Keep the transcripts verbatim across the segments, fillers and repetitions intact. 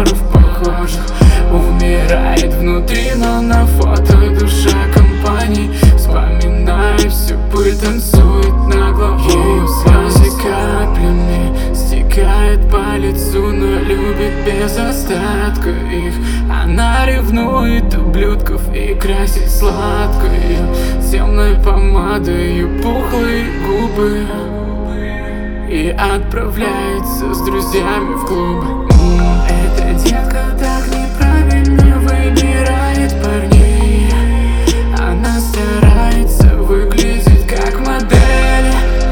актеров похожих. Умирает внутри, но на фото душа компании. Вспоминая всю пыль, танцует нагло. Ее слезы каплями стекают по лицу, но любит без остатка их. Она ревнует ублюдков и красит сладкую темной помадой пухлые губы и отправляется с друзьями в клуб. Эта детка так неправильно выбирает парней. Она старается выглядеть как модель.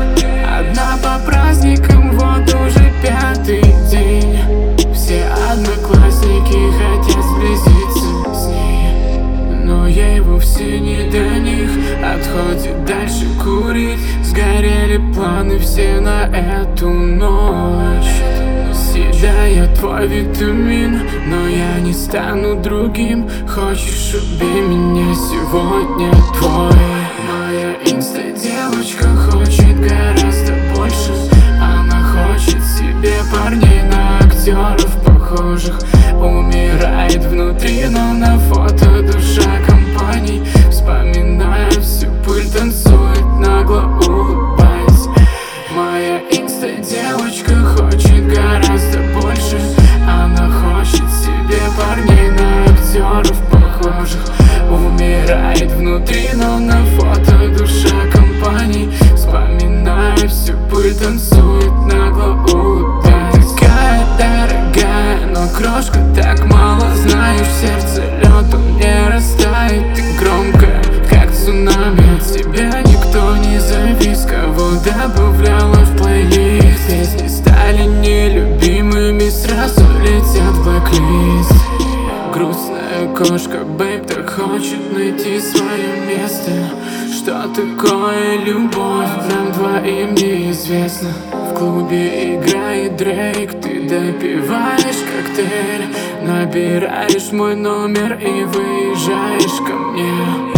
Одна по праздникам, вот уже пятый день. Все одноклассники хотят сблизиться с ней, но ей вовсе не до них. Отходит дальше курить. Сгорели планы все на эту ночь. Съедая твой витамин, но я не стану другим. Хочешь, убей меня сегодня, твой. Моя инста-девочка хочет гораздо больше. Она хочет себе парней на актеров похожих. Умирает внутри, но на фото душа компаний. Вспоминая всю пыль, танцует нагло, улыбаясь. Моя инста-девочка хочет гораздо больше. Она хочет себе парней на актеров похожих. Умирает внутри, но на фото душа компаний. Вспоминая всю пыль, танцует нагло, улыбаясь. Такая дорогая, но крошка так мало. Знаешь, сердце лед, он не растает. Ты громкая, как цунами. От тебя никто не завис. Кого добавляла в плейлист. Песни стали нелюбимыми, сразу летят в блэк-лист. Грустная кошка, бэйб, так хочет найти свое место. Что такое любовь, нам двоим неизвестно. В клубе играет Дрейк, ты допиваешь коктейль. Набираешь мой номер и выезжаешь ко мне.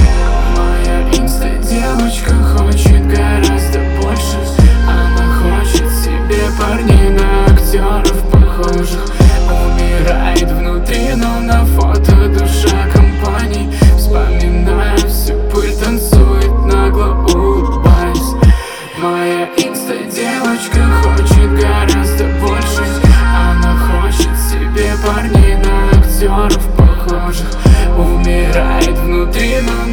Моя инста-девочка хочет гораздо больше. Она хочет себе парней на актеров похожих. Умирает внутри, но на фото душа компаний. Вспоминая всю пыль, танцует нагло, улыбаясь. Моя инста-девочка хочет гораздо больше. Она хочет себе парней на актеров похожих. Умирает внутри, но